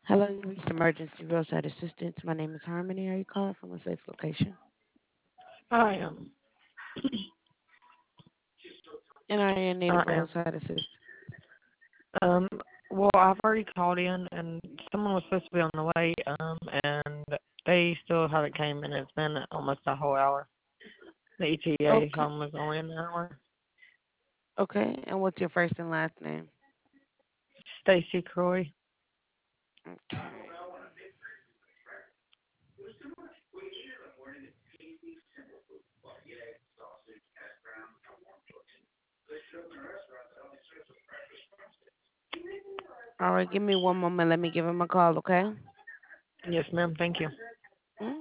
Hello, you reached emergency roadside assistance. My name is Harmony. Are you calling from a safe location? I am. And are you in need of I am. roadside assistance? Um, well, I've already called in, and someone was supposed to be on the way, and they still haven't came, and it's been almost a whole hour. The ETA Okay. time was only an hour. Okay. And what's your first and last name? Stacy Croy. Okay. All right. Give me one moment. Let me give him a call, okay? Yes, ma'am. Thank you.